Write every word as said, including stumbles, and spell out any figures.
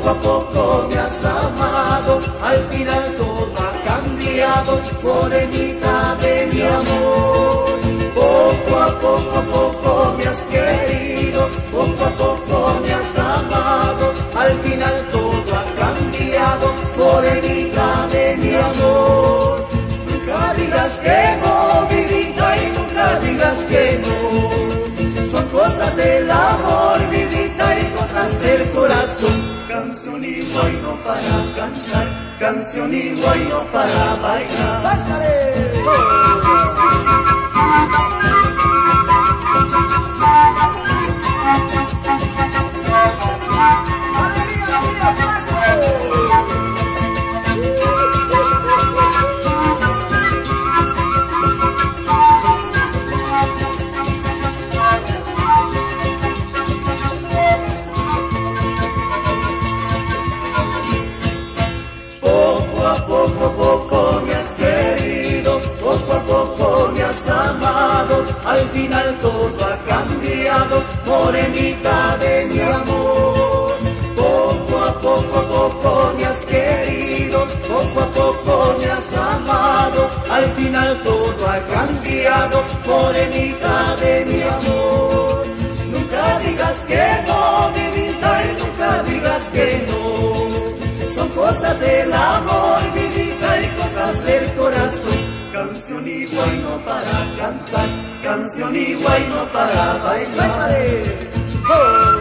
Poco a poco me has amado, al final todo ha cambiado, morenita de mi amor. Poco a poco, a poco me has querido, poco a poco me has amado, al final todo ha cambiado, morenita de mi amor. Nunca digas que no, mi vida, y nunca digas que no. Son cosas del amor, mi vida, y cosas del corazón. Canción y guayno para cantar, canción y guayno para bailar. ¡Pásale! Poco a poco me has querido, poco a poco me has amado, al final todo ha cambiado, morenita de mi amor. Poco a poco, a poco me has querido, poco a poco me has amado, al final todo ha cambiado, morenita de mi amor. Nunca digas que no, mi vida, y nunca digas que no. Son cosas del amor, mi vida, y cosas del corazón. Canción y guayno para cantar, canción y guayno para bailar. ¡Oh!